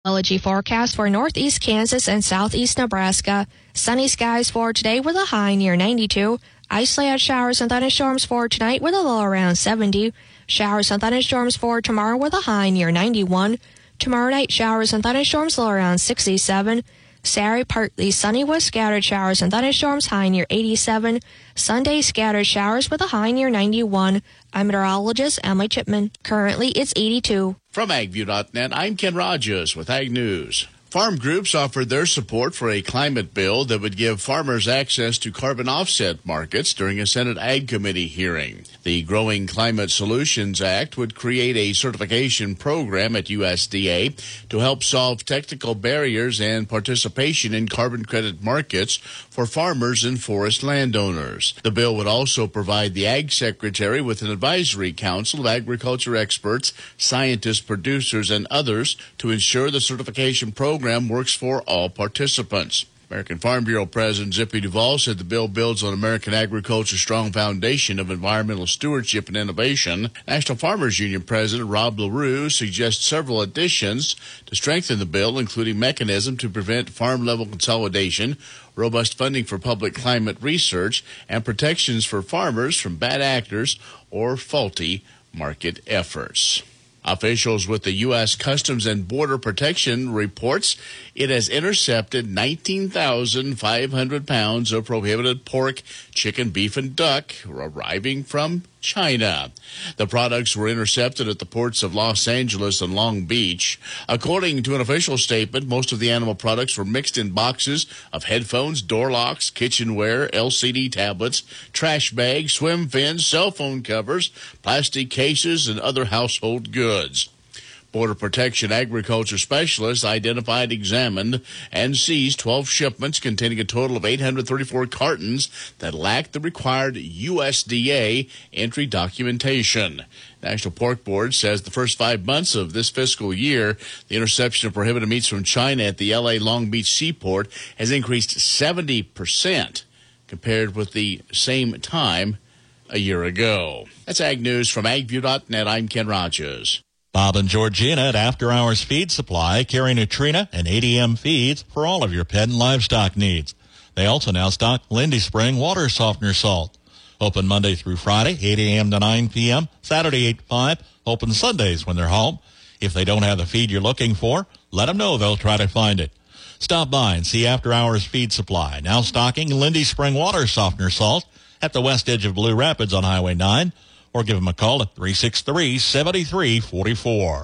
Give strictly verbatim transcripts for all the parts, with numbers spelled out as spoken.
Meteorology forecast for northeast Kansas and southeast Nebraska. Sunny skies for today with a high near ninety-two. Isolated showers and thunderstorms for tonight with a low around seventy. Showers and thunderstorms for tomorrow with a high near ninety-one. Tomorrow night, showers and thunderstorms low around sixty-seven. Saturday, partly sunny with scattered showers and thunderstorms, high near eighty-seven. Sunday, scattered showers with a high near ninety-one. I'm meteorologist Emily Chipman. Currently, it's eighty-two. From agview dot net, I'm Ken Rogers with Ag News. Farm groups offered their support for a climate bill that would give farmers access to carbon offset markets during a Senate Ag Committee hearing. The Growing Climate Solutions Act would create a certification program at U S D A to help solve technical barriers and participation in carbon credit markets for farmers and forest landowners. The bill would also provide the Ag Secretary with an advisory council of agriculture experts, scientists, producers, and others to ensure the certification program works for all participants. American Farm Bureau President Zippy Duvall said the bill builds on American agriculture's strong foundation of environmental stewardship and innovation. National Farmers Union President Rob LaRue suggests several additions to strengthen the bill, including mechanism to prevent farm-level consolidation, robust funding for public climate research, and protections for farmers from bad actors or faulty market efforts. Officials with the U S Customs and Border Protection reports it has intercepted nineteen thousand five hundred pounds of prohibited pork, chicken, beef, and duck arriving from China. The products were intercepted at the ports of Los Angeles and Long Beach. According to an official statement, most of the animal products were mixed in boxes of headphones, door locks, kitchenware, L C D tablets, trash bags, swim fins, cell phone covers, plastic cases, and other household goods. Border Protection agriculture specialists identified, examined, and seized twelve shipments containing a total of eight hundred thirty-four cartons that lacked the required U S D A entry documentation. National Pork Board says the first five months of this fiscal year, the interception of prohibited meats from China at the L A Long Beach seaport has increased seventy percent compared with the same time a year ago. That's Ag News from agview dot net. I'm Ken Rogers. Bob and Georgina at After Hours Feed Supply carry Nutrena and A D M feeds for all of your pet and livestock needs. They also now stock Lindy Spring water softener salt. Open Monday through Friday, eight a.m. to nine p.m., Saturday eight to five, open Sundays when they're home. If they don't have the feed you're looking for, let them know they'll try to find it. Stop by and see After Hours Feed Supply, now stocking Lindy Spring water softener salt at the west edge of Blue Rapids on Highway nine, or give them a call at three six three, seven three four four.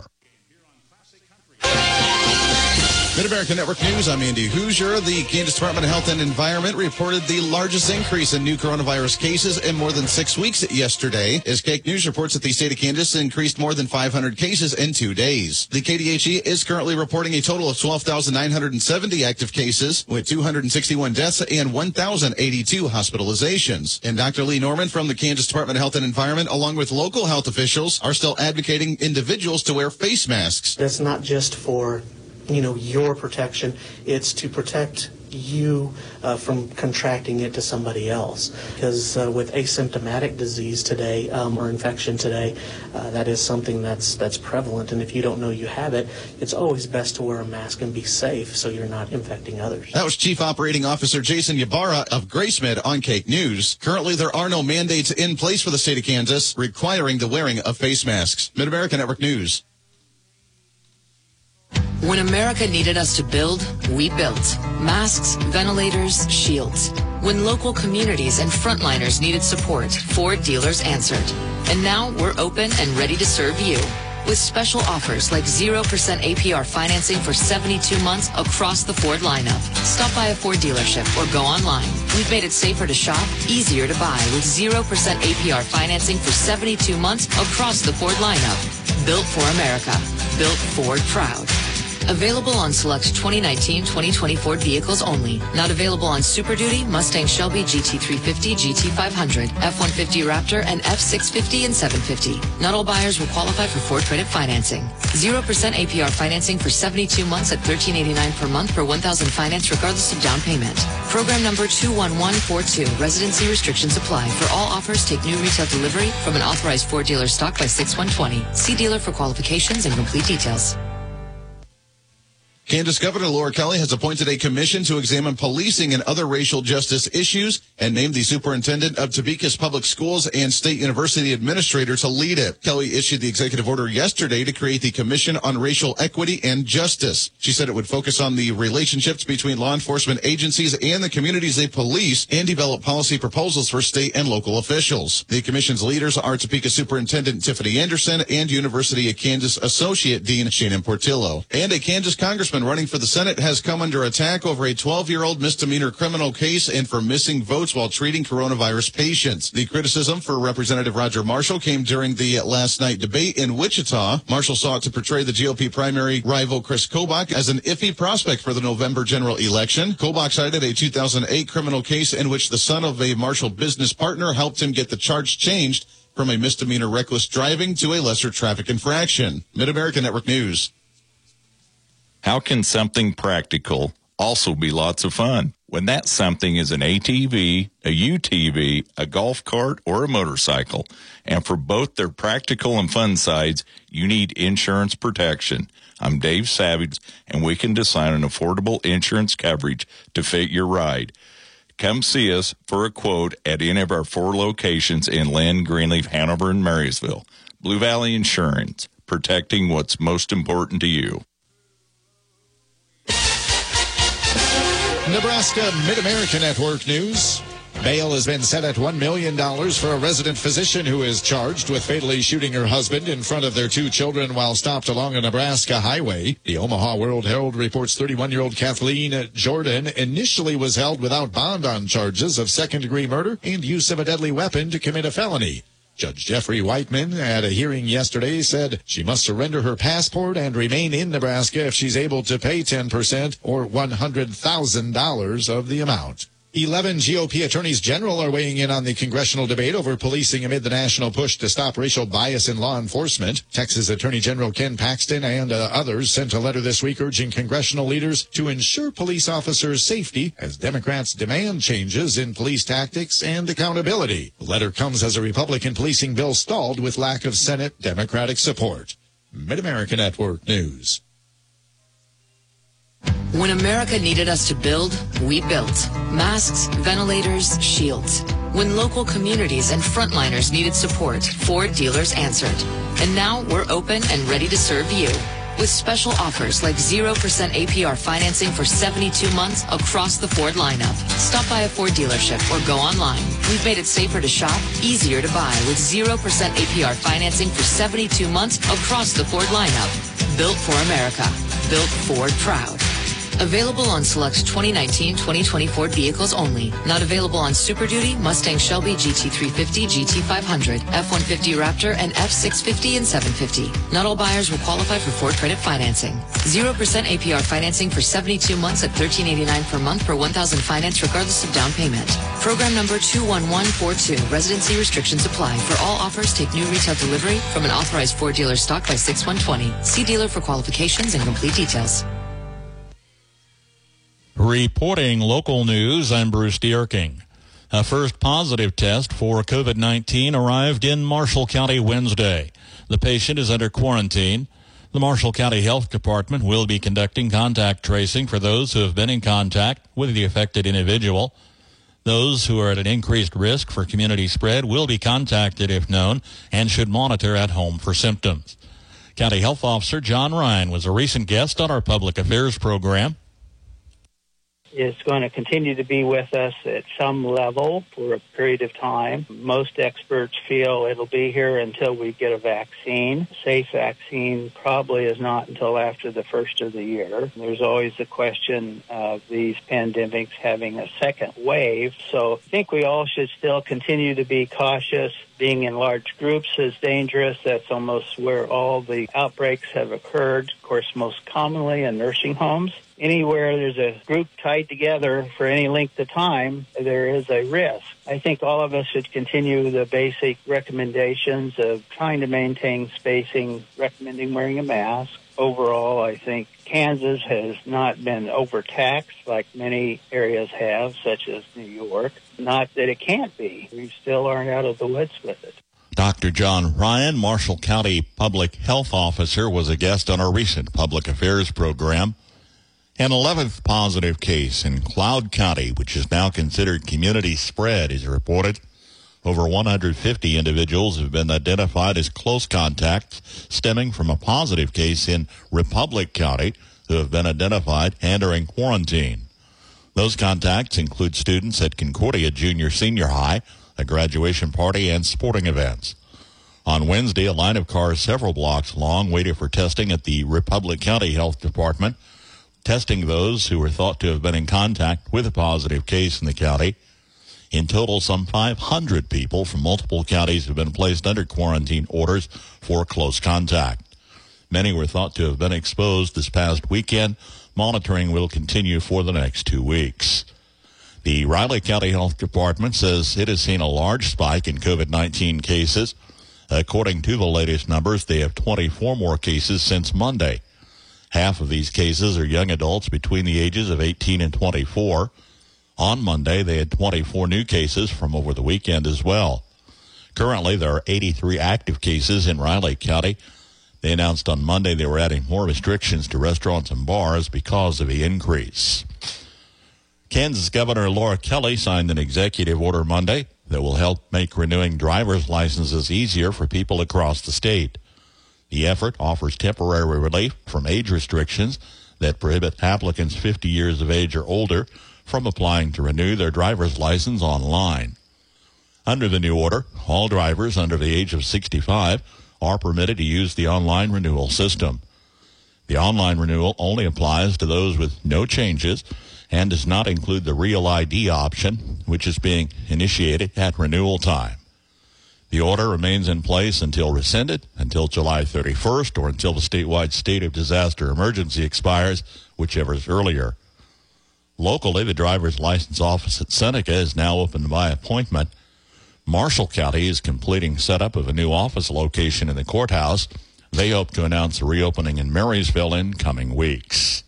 Mid-America Network News, I'm Andy Hoosier. The Kansas Department of Health and Environment reported the largest increase in new coronavirus cases in more than six weeks yesterday, as Cake News reports that the state of Kansas increased more than five hundred cases in two days. The K D H E is currently reporting a total of twelve thousand nine hundred seventy active cases, with two hundred sixty-one deaths and one thousand eighty-two hospitalizations. And Doctor Lee Norman from the Kansas Department of Health and Environment, along with local health officials, are still advocating individuals to wear face masks. That's not just for you know, your protection. It's to protect you uh, from contracting it to somebody else. Because uh, with asymptomatic disease today, um, or infection today, uh, that is something that's that's prevalent. And if you don't know you have it, it's always best to wear a mask and be safe so you're not infecting others. That was Chief Operating Officer Jason Ybarra of GraceMed on Cake News. Currently, there are no mandates in place for the state of Kansas requiring the wearing of face masks. Mid-America Network News. When America needed us to build, we built. Masks, ventilators, shields. When local communities and frontliners needed support, Ford dealers answered. And now we're open and ready to serve you. With special offers like zero percent A P R financing for seventy-two months across the Ford lineup. Stop by a Ford dealership or go online. We've made it safer to shop, easier to buy with zero percent A P R financing for seventy-two months across the Ford lineup. Built for America. Built Ford proud. Available on select twenty nineteen twenty twenty Ford vehicles only. Not available on Super Duty, Mustang Shelby G T three fifty, G T five hundred, F one fifty Raptor, and F six fifty and seven fifty. Not all buyers will qualify for Ford credit financing. zero percent A P R financing for seventy-two months at thirteen eighty-nine per month per one thousand finance regardless of down payment. Program number two one one four two. Residency restrictions apply. For all offers, take new retail delivery from an authorized Ford dealer stock by six one twenty. See dealer for qualifications and complete details. Kansas Governor Laura Kelly has appointed a commission to examine policing and other racial justice issues and named the superintendent of Topeka's public schools and state university administrator to lead it. Kelly issued the executive order yesterday to create the Commission on Racial Equity and Justice. She said it would focus on the relationships between law enforcement agencies and the communities they police and develop policy proposals for state and local officials. The commission's leaders are Topeka Superintendent Tiffany Anderson and University of Kansas Associate Dean Shannon Portillo. And a Kansas congressman running for the Senate has come under attack over a twelve-year-old misdemeanor criminal case and for missing votes while treating coronavirus patients. The criticism for Representative Roger Marshall came during the last night debate in Wichita. Marshall sought to portray the G O P primary rival Chris Kobach as an iffy prospect for the November general election. Kobach cited a two thousand eight criminal case in which the son of a Marshall business partner helped him get the charge changed from a misdemeanor reckless driving to a lesser traffic infraction. Mid-America Network News. How can something practical also be lots of fun when that something is an A T V, a U T V, a golf cart, or a motorcycle? And for both their practical and fun sides, you need insurance protection. I'm Dave Savage, and we can design an affordable insurance coverage to fit your ride. Come see us for a quote at any of our four locations in Lynn, Greenleaf, Hanover, and Marysville. Blue Valley Insurance, protecting what's most important to you. Nebraska Mid-America Network News. Bail has been set at one million dollars for a resident physician who is charged with fatally shooting her husband in front of their two children while stopped along a Nebraska highway. The Omaha World Herald reports thirty-one-year-old Kathleen Jordan initially was held without bond on charges of second-degree murder and use of a deadly weapon to commit a felony. Judge Jeffrey Whiteman, at a hearing yesterday, said she must surrender her passport and remain in Nebraska if she's able to pay ten percent or one hundred thousand dollars of the amount. Eleven G O P attorneys general are weighing in on the congressional debate over policing amid the national push to stop racial bias in law enforcement. Texas Attorney General Ken Paxton and uh, others sent a letter this week urging congressional leaders to ensure police officers' safety as Democrats demand changes in police tactics and accountability. The letter comes as a Republican policing bill stalled with lack of Senate Democratic support. Mid-America Network News. When America needed us to build, we built. Masks, ventilators, shields. When local communities and frontliners needed support, Ford dealers answered. And now we're open and ready to serve you. With special offers like zero percent A P R financing for seventy-two months across the Ford lineup. Stop by a Ford dealership or go online. We've made it safer to shop, easier to buy with zero percent A P R financing for seventy-two months across the Ford lineup. Built for America. Built Ford proud. Available on select twenty nineteen twenty twenty Ford vehicles only. Not available on Super Duty, Mustang Shelby, G T three fifty, G T five hundred, F one fifty Raptor, and F six fifty and seven fifty. Not all buyers will qualify for Ford credit financing. zero percent A P R financing for seventy-two months at thirteen eighty-nine per month per one thousand finance regardless of down payment. Program number two one one four two. Residency restrictions apply. For all offers, take new retail delivery from an authorized Ford dealer stock by six one twenty. See dealer for qualifications and complete details. Reporting local news, I'm Bruce Dierking. A first positive test for COVID nineteen arrived in Marshall County Wednesday. The patient is under quarantine. The Marshall County Health Department will be conducting contact tracing for those who have been in contact with the affected individual. Those who are at an increased risk for community spread will be contacted if known and should monitor at home for symptoms. County Health Officer John Ryan was a recent guest on our public affairs program. It's going to continue to be with us at some level for a period of time. Most experts feel it'll be here until we get a vaccine. Safe vaccine probably is not until after the first of the year. There's always the question of these pandemics having a second wave. So I think we all should still continue to be cautious. Being in large groups is dangerous. That's almost where all the outbreaks have occurred, of course, most commonly in nursing homes. Anywhere there's a group tied together for any length of time, there is a risk. I think all of us should continue the basic recommendations of trying to maintain spacing, recommending wearing a mask. Overall, I think Kansas has not been overtaxed like many areas have, such as New York. Not that it can't be. We still aren't out of the woods with it. Doctor John Ryan, Marshall County Public Health Officer, was a guest on our recent public affairs program. An eleventh positive case in Cloud County, which is now considered community spread, is reported. Over one hundred fifty individuals have been identified as close contacts stemming from a positive case in Republic County who have been identified and are in quarantine. Those contacts include students at Concordia Junior Senior High, a graduation party, and sporting events. On Wednesday, a line of cars several blocks long waited for testing at the Republic County Health Department, testing those who were thought to have been in contact with a positive case in the county. In total, some five hundred people from multiple counties have been placed under quarantine orders for close contact. Many were thought to have been exposed this past weekend. Monitoring will continue for the next two weeks. The Riley County Health Department says it has seen a large spike in COVID nineteen cases. According to the latest numbers, they have twenty-four more cases since Monday. Half of these cases are young adults between the ages of eighteen and twenty-four. On Monday, they had twenty-four new cases from over the weekend as well. Currently, there are eighty-three active cases in Riley County. They announced on Monday they were adding more restrictions to restaurants and bars because of the increase. Kansas Governor Laura Kelly signed an executive order Monday that will help make renewing driver's licenses easier for people across the state. The effort offers temporary relief from age restrictions that prohibit applicants fifty years of age or older from applying to renew their driver's license online. Under the new order, all drivers under the age of sixty-five are permitted to use the online renewal system. The online renewal only applies to those with no changes and does not include the Real I D option, which is being initiated at renewal time. The order remains in place until rescinded, until July thirty-first, or until the statewide state of disaster emergency expires, whichever is earlier. Locally, the driver's license office at Seneca is now open by appointment. Marshall County is completing setup of a new office location in the courthouse. They hope to announce a reopening in Marysville in coming weeks.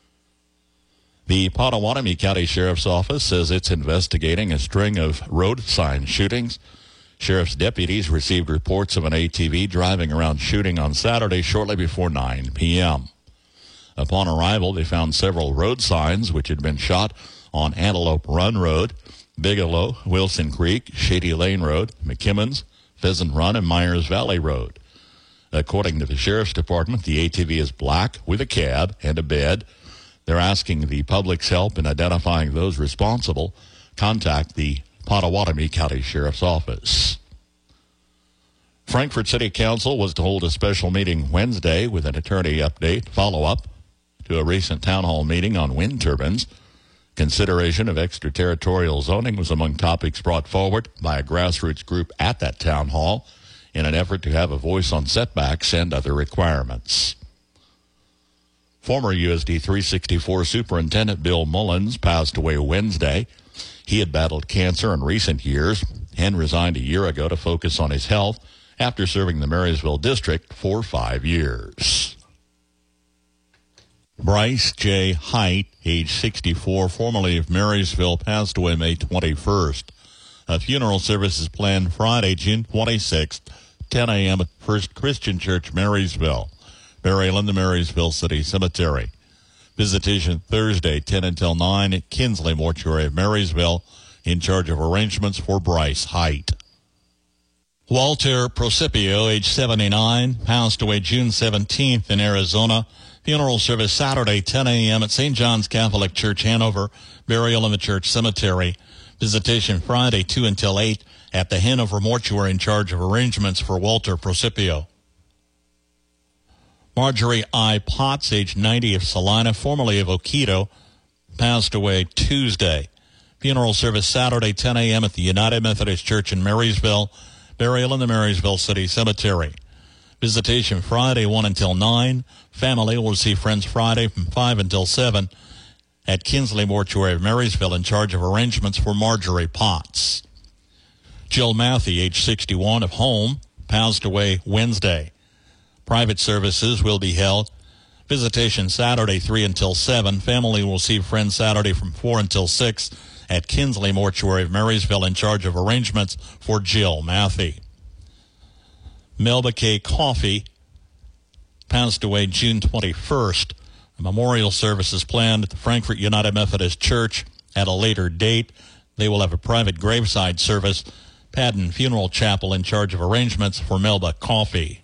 The Pottawatomie County Sheriff's Office says it's investigating a string of road sign shootings. Sheriff's deputies received reports of an A T V driving around shooting on Saturday shortly before nine p.m. Upon arrival, they found several road signs which had been shot on Antelope Run Road, Bigelow, Wilson Creek, Shady Lane Road, McKimmons, Pheasant Run, and Myers Valley Road. According to the Sheriff's Department, the A T V is black with a cab and a bed. They're asking the public's help in identifying those responsible. Contact the Pottawatomie County Sheriff's Office. Frankfort City Council was to hold a special meeting Wednesday with an attorney update follow-up to a recent town hall meeting on wind turbines. Consideration of extraterritorial zoning was among topics brought forward by a grassroots group at that town hall in an effort to have a voice on setbacks and other requirements. Former U S D three sixty-four Superintendent Bill Mullins passed away Wednesday. He had battled cancer in recent years and resigned a year ago to focus on his health after serving the Marysville District for five years. Bryce J. Height, age sixty-four, formerly of Marysville, passed away May twenty-first. A funeral service is planned Friday, June twenty-sixth, ten a.m. at First Christian Church, Marysville. Burial in the Marysville City Cemetery. Visitation Thursday, ten until nine at Kinsley Mortuary of Marysville, in charge of arrangements for Bryce Height. Walter Procipio, age seventy-nine, passed away June seventeenth in Arizona. Funeral service Saturday, ten a.m. at Saint John's Catholic Church, Hanover. Burial in the church cemetery. Visitation Friday, two until eight at the Hanover Mortuary, in charge of arrangements for Walter Procipio. Marjorie I. Potts, age ninety, of Salina, formerly of Oquito, passed away Tuesday. Funeral service Saturday, ten a.m. at the United Methodist Church in Marysville. Burial in the Marysville City Cemetery. Visitation Friday, one until nine. Family will see friends Friday from five until seven at Kinsley Mortuary of Marysville, in charge of arrangements for Marjorie Potts. Jill Matthey, age sixty-one, of Home, passed away Wednesday. Private services will be held. Visitation Saturday, three until seven. Family will see friends Saturday from four until six at Kinsley Mortuary of Marysville, in charge of arrangements for Jill Matthey. Melba K. Coffey passed away June twenty-first. A memorial service is planned at the Frankfort United Methodist Church at a later date. They will have a private graveside service. Padden Funeral Chapel in charge of arrangements for Melba Coffee.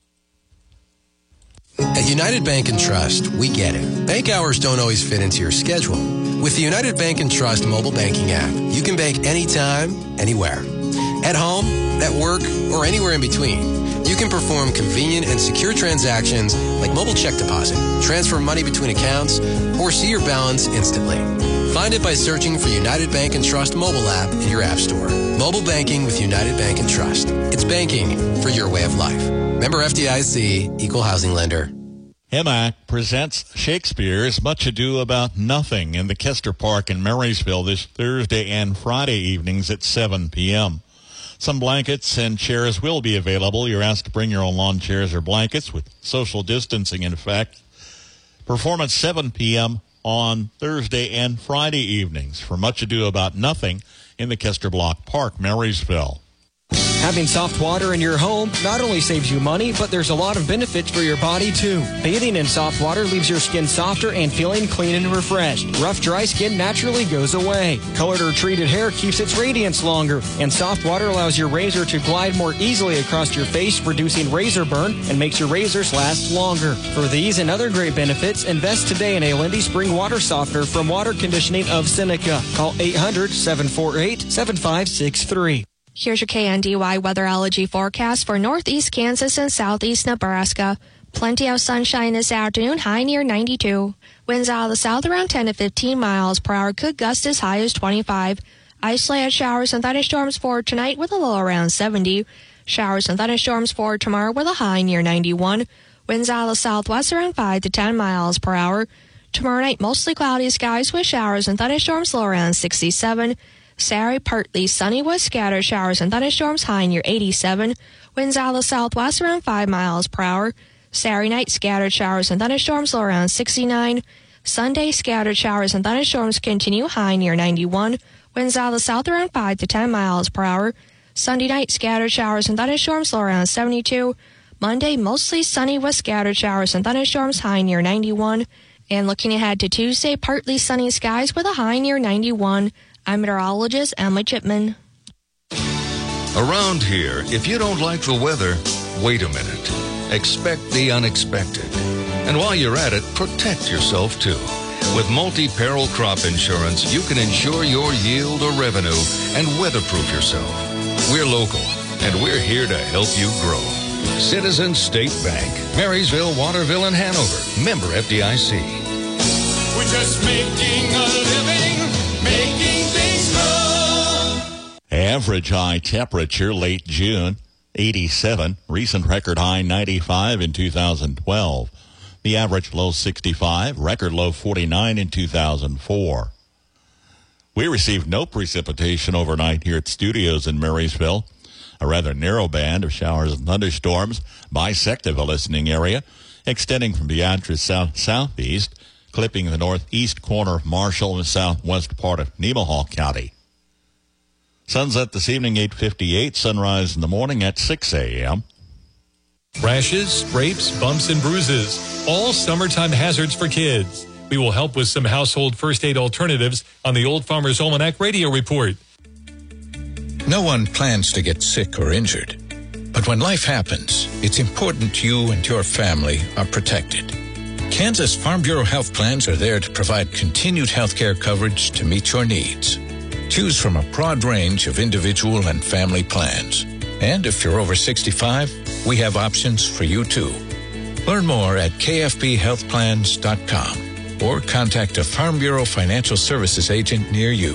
At United Bank and Trust, we get it. Bank hours don't always fit into your schedule. With the United Bank and Trust mobile banking app, you can bank anytime, anywhere. At home, at work, or anywhere in between. You can perform convenient and secure transactions like mobile check deposit, transfer money between accounts, or see your balance instantly. Find it by searching for United Bank and Trust mobile app in your app store. Mobile banking with United Bank and Trust. It's banking for your way of life. Member F D I C, Equal Housing Lender. M A C presents Shakespeare's Much Ado About Nothing in the Kester Park in Marysville this Thursday and Friday evenings at seven p.m. Some blankets and chairs will be available. You're asked to bring your own lawn chairs or blankets with social distancing in effect. Performance seven p.m. on Thursday and Friday evenings for Much Ado About Nothing in the Kester Block Park, Marysville. Having soft water in your home not only saves you money, but there's a lot of benefits for your body, too. Bathing in soft water leaves your skin softer and feeling clean and refreshed. Rough, dry skin naturally goes away. Colored or treated hair keeps its radiance longer. And soft water allows your razor to glide more easily across your face, reducing razor burn and makes your razors last longer. For these and other great benefits, invest today in a Lindy Spring water softener from Water Conditioning of Seneca. Call eight hundred, seven four eight, seven five six three. Here's your K N D Y weatherology forecast for northeast Kansas and southeast Nebraska. Plenty of sunshine this afternoon, high near ninety-two. Winds out of the south around ten to fifteen miles per hour, could gust as high as twenty-five. Isolated showers and thunderstorms for tonight with a low around seventy. Showers and thunderstorms for tomorrow with a high near ninety-one. Winds out of the southwest around five to ten miles per hour. Tomorrow night, mostly cloudy skies with showers and thunderstorms, low around sixty-seven. Saturday, partly sunny with scattered showers and thunderstorms, high near eighty-seven. Winds out of the southwest around five miles per hour. Saturday night, scattered showers and thunderstorms, low around sixty-nine. Sunday, scattered showers and thunderstorms continue, high near ninety-one. Winds out of the south around five to ten miles per hour. Sunday night, scattered showers and thunderstorms, low around seventy-two. Monday, mostly sunny with scattered showers and thunderstorms, high near ninety-one. And looking ahead to Tuesday, partly sunny skies with a high near ninety-one. I'm meteorologist Emily Chipman. Around here, if you don't like the weather, wait a minute. Expect the unexpected. And while you're at it, protect yourself too. With multi-peril crop insurance, you can ensure your yield or revenue and weatherproof yourself. We're local, and we're here to help you grow. Citizens State Bank, Marysville, Waterville, and Hanover. Member F D I C. We're just making a living, making things grow. Average high temperature late June, eighty-seven. Recent record high ninety-five in two thousand twelve. The average low sixty-five, record low forty-nine in two thousand four. We received no precipitation overnight here at studios in Marysville. A rather narrow band of showers and thunderstorms bisected the listening area, extending from Beatrice south-southeast, clipping the northeast corner of Marshall and the southwest part of Nemaha County. Sunset this evening, eight fifty-eight. Sunrise in the morning at six a.m. Rashes, scrapes, bumps, and bruises. All summertime hazards for kids. We will help with some household first aid alternatives on the Old Farmer's Almanac Radio Report. No one plans to get sick or injured. But when life happens, it's important you and your family are protected. Kansas Farm Bureau health plans are there to provide continued health care coverage to meet your needs. Choose from a broad range of individual and family plans. And if you're over sixty-five, we have options for you too. Learn more at k f b health plans dot com or contact a Farm Bureau Financial Services agent near you.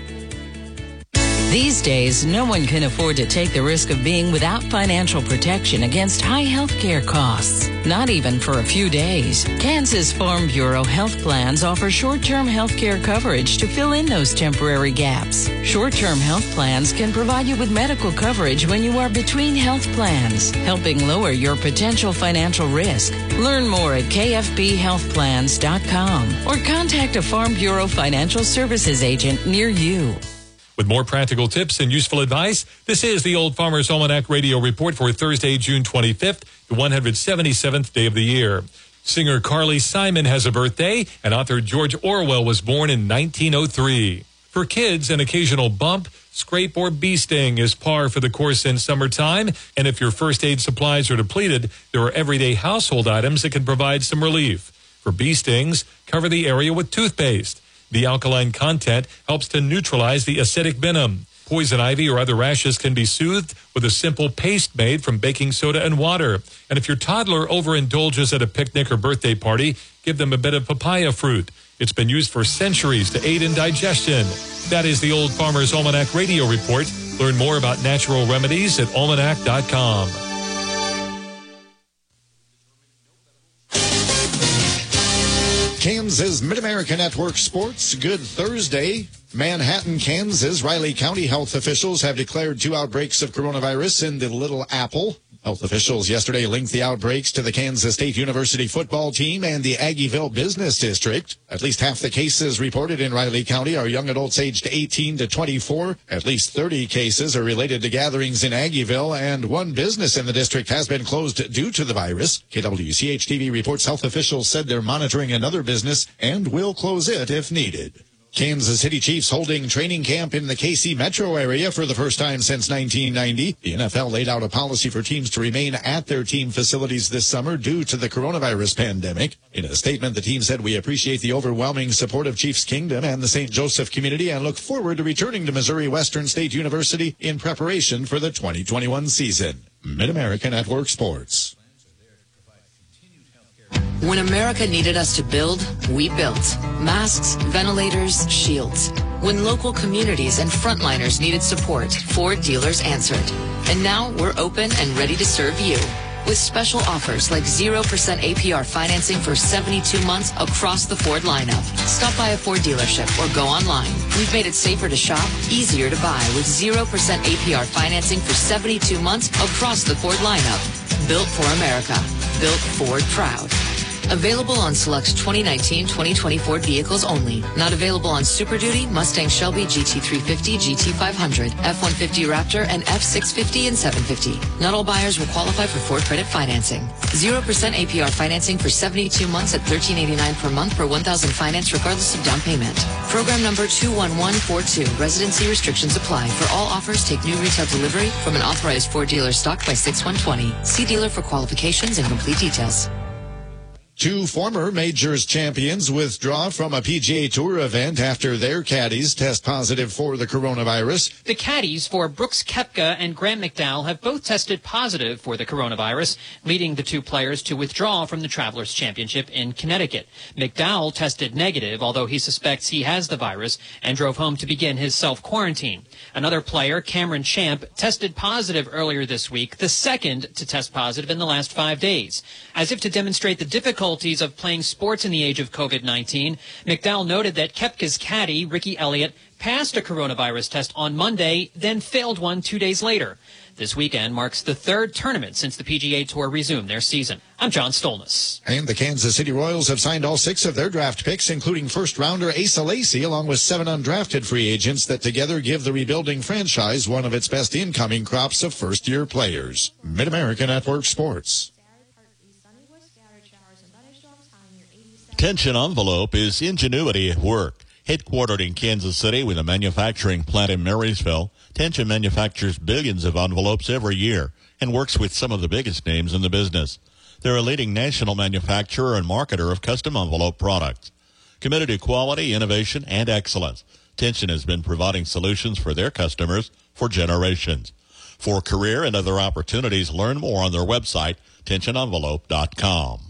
These days, no one can afford to take the risk of being without financial protection against high health care costs, not even for a few days. Kansas Farm Bureau health plans offer short-term health care coverage to fill in those temporary gaps. Short-term health plans can provide you with medical coverage when you are between health plans, helping lower your potential financial risk. Learn more at k f b health plans dot com or contact a Farm Bureau Financial Services agent near you. With more practical tips and useful advice, this is the Old Farmer's Almanac Radio Report for Thursday, June twenty-fifth, the one hundred seventy-seventh day of the year. Singer Carly Simon has a birthday, and author George Orwell was born in nineteen oh three. For kids, an occasional bump, scrape, or bee sting is par for the course in summertime, and if your first aid supplies are depleted, there are everyday household items that can provide some relief. For bee stings, cover the area with toothpaste. The alkaline content helps to neutralize the acidic venom. Poison ivy or other rashes can be soothed with a simple paste made from baking soda and water. And if your toddler overindulges at a picnic or birthday party, give them a bit of papaya fruit. It's been used for centuries to aid in digestion. That is the Old Farmer's Almanac Radio Report. Learn more about natural remedies at almanac dot com. Kansas Mid-America Network Sports. Good Thursday. Manhattan, Kansas. Riley County health officials have declared two outbreaks of coronavirus in the Little Apple. Health officials yesterday linked the outbreaks to the Kansas State University football team and the Aggieville Business District. At least half the cases reported in Riley County are young adults aged eighteen to twenty-four. At least thirty cases are related to gatherings in Aggieville, and one business in the district has been closed due to the virus. K W C H T V reports health officials said they're monitoring another business and will close it if needed. Kansas City Chiefs holding training camp in the K C metro area for the first time since nineteen ninety. The N F L laid out a policy for teams to remain at their team facilities this summer due to the coronavirus pandemic. In a statement, the team said, "We appreciate the overwhelming support of Chiefs Kingdom and the Saint Joseph community and look forward to returning to Missouri Western State University in preparation for the twenty twenty-one season." Mid-America Network Sports. When America needed us to build, we built. Masks, ventilators, shields. When local communities and frontliners needed support, Ford dealers answered. And now we're open and ready to serve you. With special offers like zero percent A P R financing for seventy-two months across the Ford lineup. Stop by a Ford dealership or go online. We've made it safer to shop, easier to buy with zero percent A P R financing for seventy-two months across the Ford lineup. Built for America. Built Ford proud. Available on select twenty nineteen twenty twenty Ford vehicles only. Not available on Super Duty, Mustang Shelby, G T three fifty, G T five hundred, F one fifty Raptor, and F six fifty and seven fifty. Not all buyers will qualify for Ford credit financing. zero percent A P R financing for seventy-two months at thirteen eighty-nine per month per one thousand finance regardless of down payment. Program number two one one four two. Residency restrictions apply. For all offers, take new retail delivery from an authorized Ford dealer stocked by six one twenty. See dealer for qualifications and complete details. Two former Majors champions withdraw from a P G A Tour event after their caddies test positive for the coronavirus. The caddies for Brooks Koepka and Graham McDowell have both tested positive for the coronavirus, leading the two players to withdraw from the Travelers Championship in Connecticut. McDowell tested negative, although he suspects he has the virus, and drove home to begin his self-quarantine. Another player, Cameron Champ, tested positive earlier this week, the second to test positive in the last five days. As if to demonstrate the difficulties of playing sports in the age of COVID nineteen, McDowell noted that Koepka's caddy, Ricky Elliott, passed a coronavirus test on Monday, then failed one two days later. This weekend marks the third tournament since the P G A Tour resumed their season. I'm John Stolness. And the Kansas City Royals have signed all six of their draft picks, including first-rounder Asa Lacy, along with seven undrafted free agents that together give the rebuilding franchise one of its best incoming crops of first-year players. Mid-America Network Sports. Tension Envelope is ingenuity at work. Headquartered in Kansas City with a manufacturing plant in Marysville, Tension manufactures billions of envelopes every year and works with some of the biggest names in the business. They're a leading national manufacturer and marketer of custom envelope products. Committed to quality, innovation, and excellence, Tension has been providing solutions for their customers for generations. For career and other opportunities, learn more on their website, tension envelope dot com.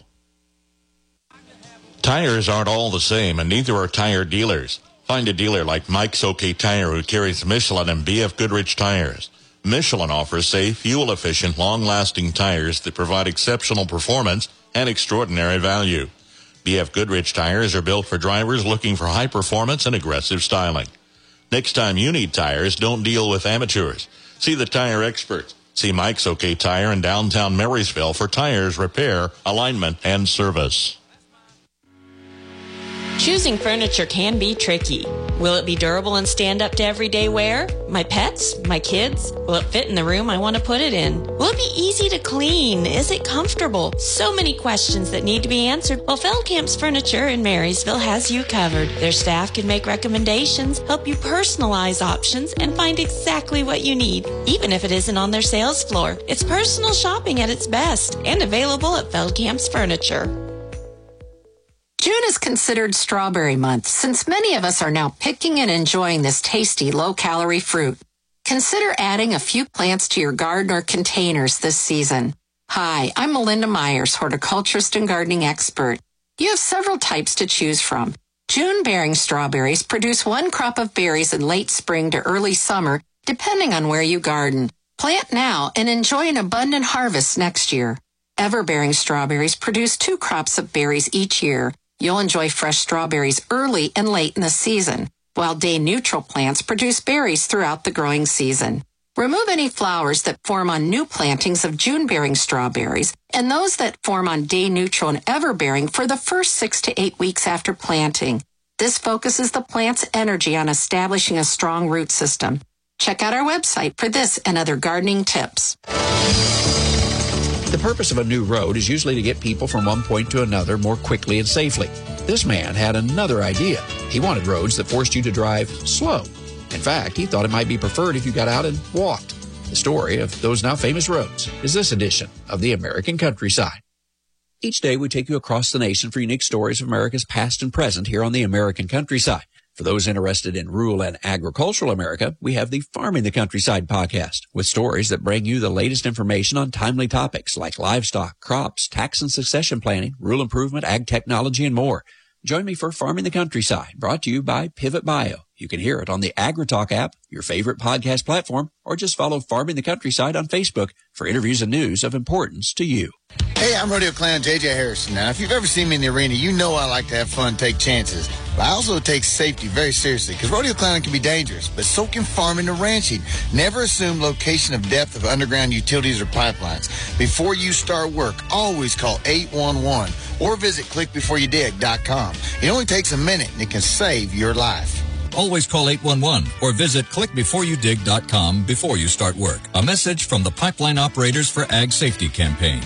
Tires aren't all the same, and neither are tire dealers. Find a dealer like Mike's OK Tire who carries Michelin and B F Goodrich tires. Michelin offers safe, fuel-efficient, long-lasting tires that provide exceptional performance and extraordinary value. B F Goodrich tires are built for drivers looking for high performance and aggressive styling. Next time you need tires, don't deal with amateurs. See the tire experts. See Mike's OK Tire in downtown Marysville for tires, repair, alignment, and service. Choosing furniture can be tricky. Will it be durable and stand up to everyday wear? My pets? My kids? Will it fit in the room I want to put it in? Will it be easy to clean? Is it comfortable? So many questions that need to be answered. Well, Feldkamp's Furniture in Marysville has you covered. Their staff can make recommendations, help you personalize options, and find exactly what you need, even if it isn't on their sales floor. It's personal shopping at its best and available at Feldkamp's Furniture. June is considered Strawberry Month since many of us are now picking and enjoying this tasty, low-calorie fruit. Consider adding a few plants to your garden or containers this season. Hi, I'm Melinda Myers, horticulturist and gardening expert. You have several types to choose from. June-bearing strawberries produce one crop of berries in late spring to early summer, depending on where you garden. Plant now and enjoy an abundant harvest next year. Ever-bearing strawberries produce two crops of berries each year. You'll enjoy fresh strawberries early and late in the season, while day-neutral plants produce berries throughout the growing season. Remove any flowers that form on new plantings of June-bearing strawberries and those that form on day-neutral and ever-bearing for the first six to eight weeks after planting. This focuses the plant's energy on establishing a strong root system. Check out our website for this and other gardening tips. The purpose of a new road is usually to get people from one point to another more quickly and safely. This man had another idea. He wanted roads that forced you to drive slow. In fact, he thought it might be preferred if you got out and walked. The story of those now famous roads is this edition of the American Countryside. Each day we take you across the nation for unique stories of America's past and present here on the American Countryside. For those interested in rural and agricultural America, we have the Farming the Countryside podcast with stories that bring you the latest information on timely topics like livestock, crops, tax and succession planning, rural improvement, ag technology, and more. Join me for Farming the Countryside, brought to you by Pivot Bio. You can hear it on the AgriTalk app, your favorite podcast platform, or just follow Farming the Countryside on Facebook for interviews and news of importance to you. Hey, I'm Rodeo Clown J J Harrison. Now, if you've ever seen me in the arena, you know I like to have fun, take chances. But I also take safety very seriously because rodeo clowning can be dangerous, but so can farming or ranching. Never assume location of depth of underground utilities or pipelines. Before you start work, always call eight one one or visit click before you dig dot com. It only takes a minute and it can save your life. Always call eight one one or visit click before you dig dot com before you start work. A message from the Pipeline Operators for Ag Safety campaign.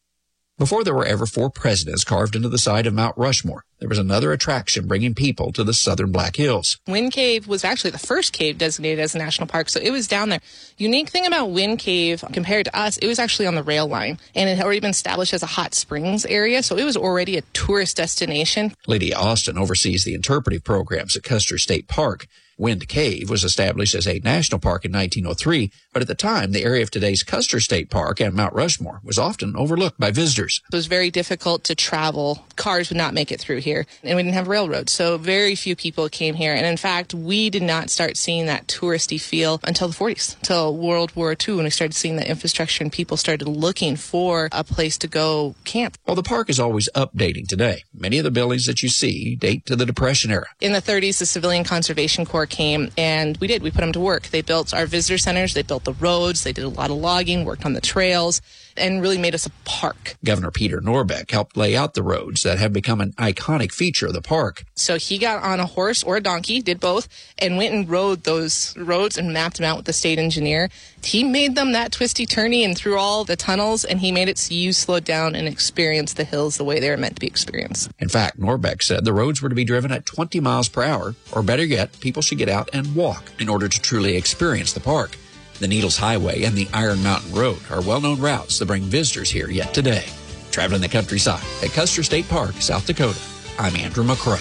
Before there were ever four presidents carved into the side of Mount Rushmore, there was another attraction bringing people to the southern Black Hills. Wind Cave was actually the first cave designated as a national park, so it was down there. Unique thing about Wind Cave compared to us, it was actually on the rail line, and it had already been established as a hot springs area, so it was already a tourist destination. Lydia Austin oversees the interpretive programs at Custer State Park. Wind Cave was established as a national park in nineteen oh three, but at the time, the area of today's Custer State Park and Mount Rushmore was often overlooked by visitors. It was very difficult to travel. Cars would not make it through here, and we didn't have railroads, so very few people came here. And in fact, we did not start seeing that touristy feel until the forties, until World War Two, when we started seeing that infrastructure and people started looking for a place to go camp. Well, the park is always updating today. Many of the buildings that you see date to the Depression era. In the thirties, the Civilian Conservation Corps came, and we did. We put them to work. They built our visitor centers. They built the roads. They did a lot of logging, worked on the trails, and really made us a park. Governor Peter Norbeck helped lay out the roads that have become an iconic feature of the park. So he got on a horse or a donkey, did both, and went and rode those roads and mapped them out with the state engineer. He made them that twisty-turny and through all the tunnels, and he made it so you slowed down and experienced the hills the way they were meant to be experienced. In fact, Norbeck said the roads were to be driven at twenty miles per hour, or better yet, people should get out and walk in order to truly experience the park. The Needles Highway and the Iron Mountain Road are well-known routes that bring visitors here yet today. Traveling the countryside at Custer State Park, South Dakota, I'm Andrew McCrae.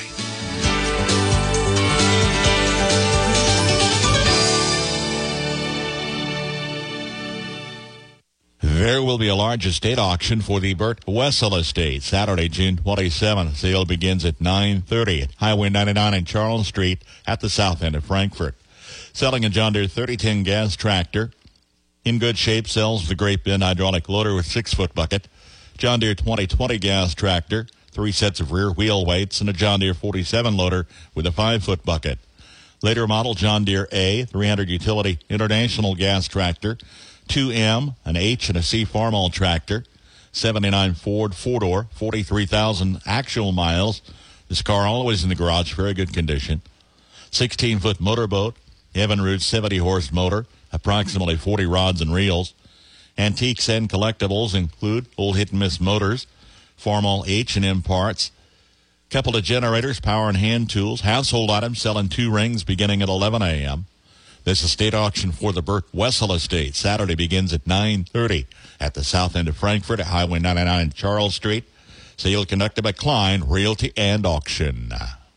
There will be a large estate auction for the Bert Wessel Estate, Saturday, June twenty-seventh. Sale begins at nine thirty at Highway ninety-nine and Charles Street at the south end of Frankfort. Selling a John Deere thirty ten gas tractor. In good shape, sells the Great Bend hydraulic loader with six-foot bucket. John Deere twenty twenty gas tractor, three sets of rear wheel weights, and a John Deere forty-seven loader with a five-foot bucket. Later model John Deere A, three hundred utility international gas tractor. two M, an H and a C Farmall tractor. seventy-nine Ford four-door, forty-three thousand actual miles. This car always in the garage, very good condition. sixteen-foot motorboat, Evinrude seventy-horse motor, approximately forty rods and reels. Antiques and collectibles include old hit-and-miss motors, Farmall H and M parts, couple of generators, power and hand tools, household items selling two rings beginning at eleven a.m. This estate auction for the Burke Wessel Estate. Saturday begins at nine thirty at the south end of Frankfort at Highway ninety-nine Charles Street. Sale conducted by Klein Realty and Auction.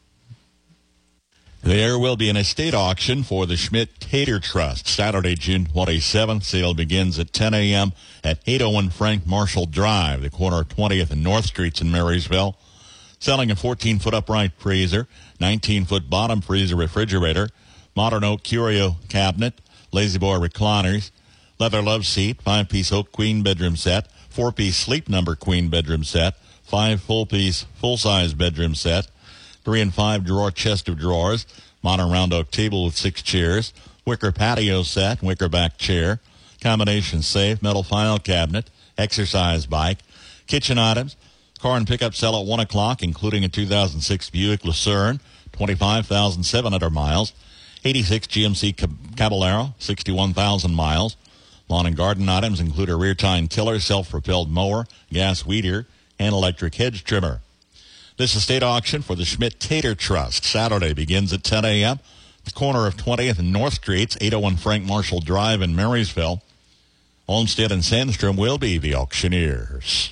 There will be an estate auction for the Schmidt Tater Trust. Saturday, June twenty-seventh. Sale begins at ten a.m. at eight oh one Frank Marshall Drive, the corner of twentieth and North Streets in Marysville. Selling a fourteen-foot upright freezer, nineteen-foot bottom freezer refrigerator, modern oak curio cabinet, lazy boy recliners, leather love seat, five-piece oak queen bedroom set, four-piece sleep number queen bedroom set, five full-piece full-size bedroom set, three and five drawer chest of drawers, modern round oak table with six chairs, wicker patio set, wicker back chair, combination safe, metal file cabinet, exercise bike, kitchen items. Car and pickup sell at one o'clock, including a two thousand six Buick Lucerne, twenty-five thousand seven hundred miles, eighty-six G M C Caballero, sixty-one thousand miles. Lawn and garden items include a rear tine tiller, self-propelled mower, gas weed eater, and electric hedge trimmer. This estate auction for the Schmidt Tater Trust Saturday begins at ten a.m. The corner of twentieth and North Streets, eight oh one Frank Marshall Drive in Marysville. Olmsted and Sandstrom will be the auctioneers.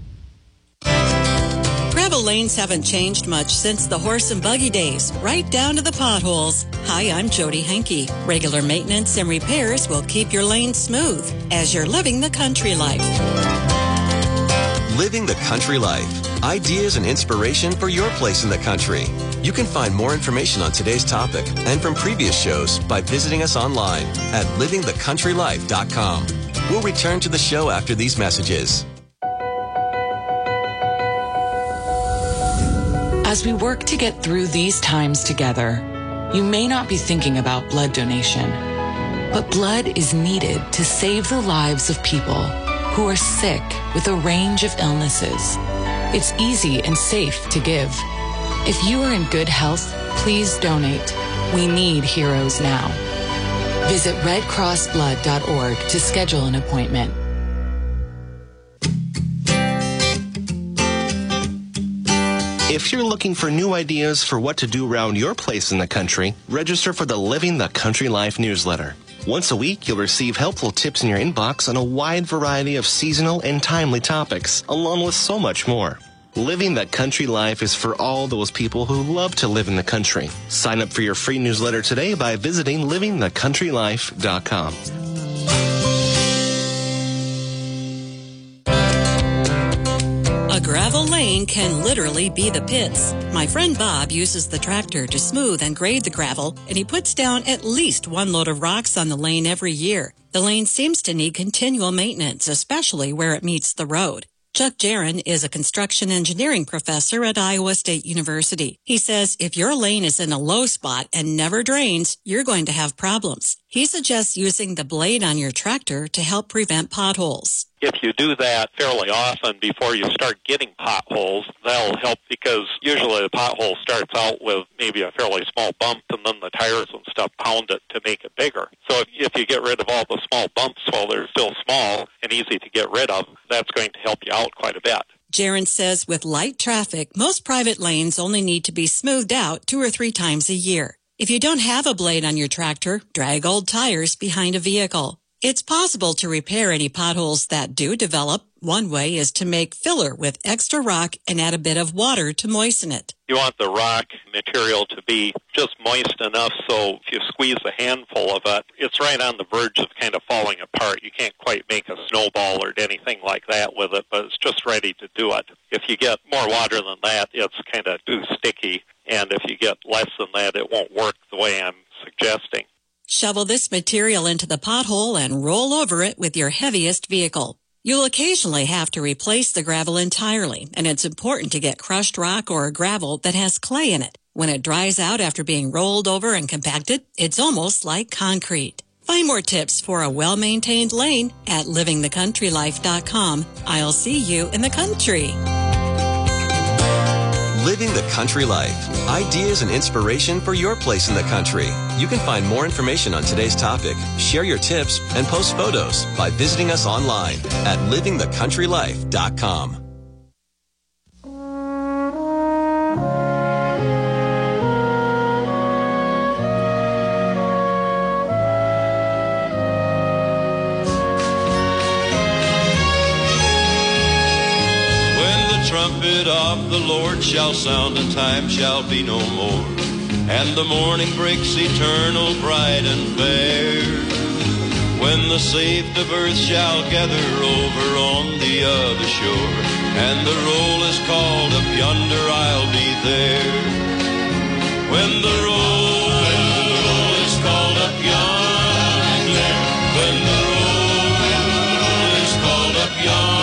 Gravel lanes haven't changed much since the horse and buggy days, right down to the potholes. Hi, I'm Jody Henke. Regular maintenance and repairs will keep your lanes smooth as you're living the country life. Living the country life. Ideas and inspiration for your place in the country. You can find more information on today's topic and from previous shows by visiting us online at living the country life dot com. We'll return to the show after these messages. As we work to get through these times together, you may not be thinking about blood donation, but blood is needed to save the lives of people who are sick with a range of illnesses. It's easy and safe to give. If you are in good health, please donate. We need heroes now. Visit red cross blood dot org to schedule an appointment. If you're looking for new ideas for what to do around your place in the country, register for the Living the Country Life newsletter. Once a week, you'll receive helpful tips in your inbox on a wide variety of seasonal and timely topics, along with so much more. Living the Country Life is for all those people who love to live in the country. Sign up for your free newsletter today by visiting living the country life dot com. A gravel lane can literally be the pits. My friend Bob uses the tractor to smooth and grade the gravel, and he puts down at least one load of rocks on the lane every year. The lane seems to need continual maintenance, especially where it meets the road. Chuck Jaron is a construction engineering professor at Iowa State University. He says if your lane is in a low spot and never drains, you're going to have problems. He suggests using the blade on your tractor to help prevent potholes. If you do that fairly often before you start getting potholes, that'll help because usually the pothole starts out with maybe a fairly small bump and then the tires and stuff pound it to make it bigger. So if, if you get rid of all the small bumps while they're still small and easy to get rid of, that's going to help you out quite a bit. Jaron says with light traffic, most private lanes only need to be smoothed out two or three times a year. If you don't have a blade on your tractor, drag old tires behind a vehicle. It's possible to repair any potholes that do develop. One way is to make filler with extra rock and add a bit of water to moisten it. You want the rock material to be just moist enough so if you squeeze a handful of it, it's right on the verge of kind of falling apart. You can't quite make a snowball or anything like that with it, but it's just ready to do it. If you get more water than that, it's kind of too sticky, and if you get less than that, it won't work the way I'm suggesting. Shovel this material into the pothole and roll over it with your heaviest vehicle. You'll occasionally have to replace the gravel entirely, and it's important to get crushed rock or gravel that has clay in it. When it dries out after being rolled over and compacted, it's almost like concrete. Find more tips for a well-maintained lane at living the country life dot com. I'll see you in the country. Living the Country Life. Ideas and inspiration for your place in the country. You can find more information on today's topic, share your tips, and post photos by visiting us online at living the country life dot com. Trumpet of the Lord shall sound, and time shall be no more, and the morning breaks eternal, bright and fair. When the saved of earth shall gather over on the other shore, and the roll is called up yonder, I'll be there. When the roll, when the roll is called up yonder, when the roll, when the roll is called up yonder.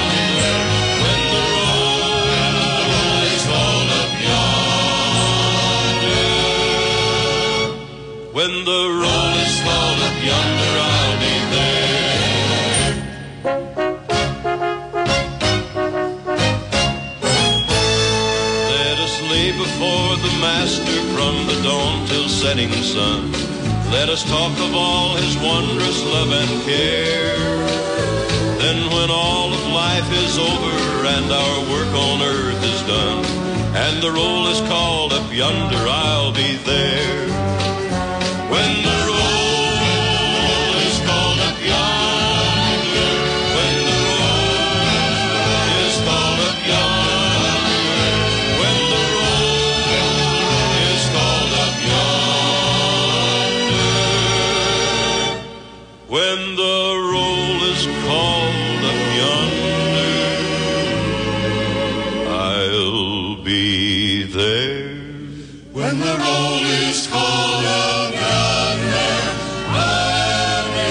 When the roll is called up yonder, I'll be there. Let us lay before the Master from the dawn till setting sun. Let us talk of all his wondrous love and care. Then when all of life is over and our work on earth is done, and the roll is called up yonder, I'll be there. When the roll, when the roll is called up yonder, when the roll is called up yonder, when the roll is called up yonder, when the roll is called up yonder, I'll be there. When the roll is called up yonder, I'll be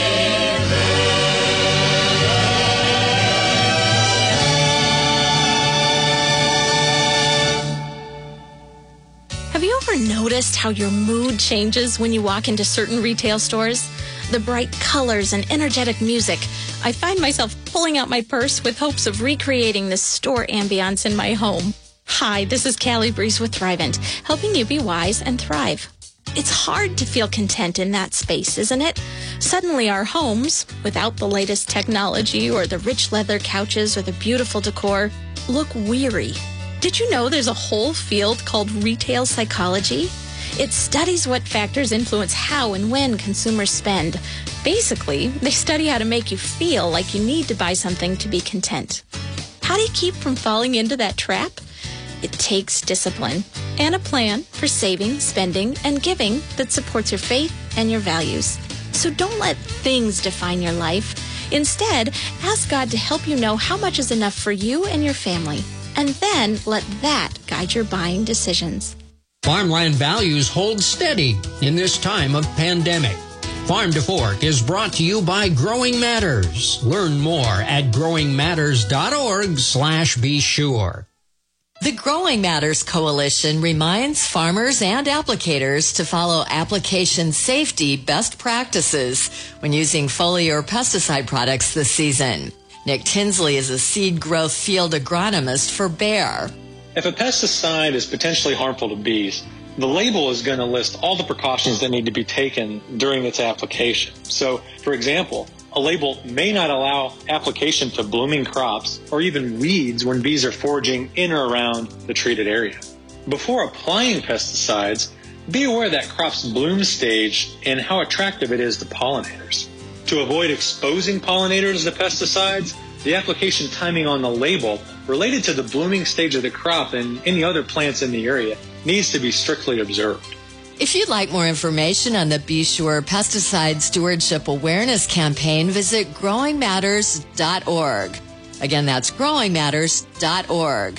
there. Have you ever noticed how your mood changes when you walk into certain retail stores? The bright colors and energetic music. I find myself pulling out my purse with hopes of recreating the store ambiance in my home. Hi, this is Callie Breeze with Thrivent, helping you be wise and thrive. It's hard to feel content in that space, isn't it? Suddenly our homes, without the latest technology or the rich leather couches or the beautiful decor, look weary. Did you know there's a whole field called retail psychology? It studies what factors influence how and when consumers spend. Basically, they study how to make you feel like you need to buy something to be content. How do you keep from falling into that trap? It takes discipline and a plan for saving, spending, and giving that supports your faith and your values. So don't let things define your life. Instead, ask God to help you know how much is enough for you and your family. And then let that guide your buying decisions. Farmland values hold steady in this time of pandemic. Farm to Fork is brought to you by Growing Matters. Learn more at growing matters dot org slash be sure. The Growing Matters Coalition reminds farmers and applicators to follow application safety best practices when using foliar or pesticide products this season. Nick Tinsley is a seed growth field agronomist for Bayer. If a pesticide is potentially harmful to bees, the label is going to list all the precautions that need to be taken during its application. So, for example, a label may not allow application to blooming crops or even weeds when bees are foraging in or around the treated area. Before applying pesticides, be aware of that crop's bloom stage and how attractive it is to pollinators. To avoid exposing pollinators to pesticides, the application timing on the label related to the blooming stage of the crop and any other plants in the area needs to be strictly observed. If you'd like more information on the Be Sure Pesticide Stewardship Awareness Campaign, visit growing matters dot org. Again, that's growing matters dot org.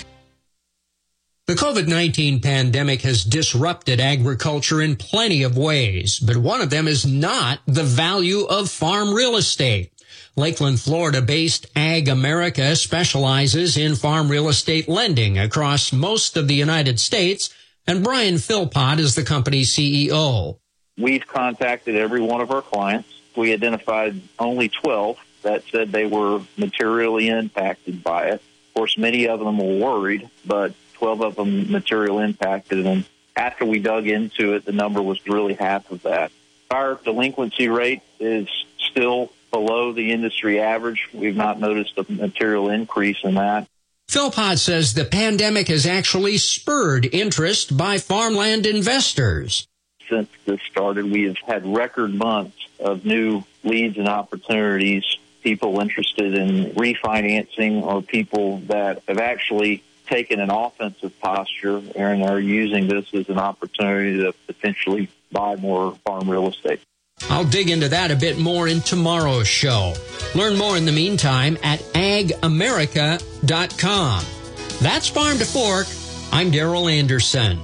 The COVID nineteen pandemic has disrupted agriculture in plenty of ways, but one of them is not the value of farm real estate. Lakeland, Florida-based Ag America specializes in farm real estate lending across most of the United States, and Brian Philpott is the company's C E O. We've contacted every one of our clients. We identified only twelve that said they were materially impacted by it. Of course, many of them were worried, but twelve of them material impacted. And after we dug into it, the number was really half of that. Our delinquency rate is still below the industry average. We've not noticed a material increase in that. Philpott says the pandemic has actually spurred interest by farmland investors. Since this started, we have had record months of new leads and opportunities, people interested in refinancing or people that have actually taken an offensive posture and are using this as an opportunity to potentially buy more farm real estate. I'll dig into that a bit more in tomorrow's show. Learn more in the meantime at ag america dot com. That's Farm to Fork. I'm Darrell Anderson.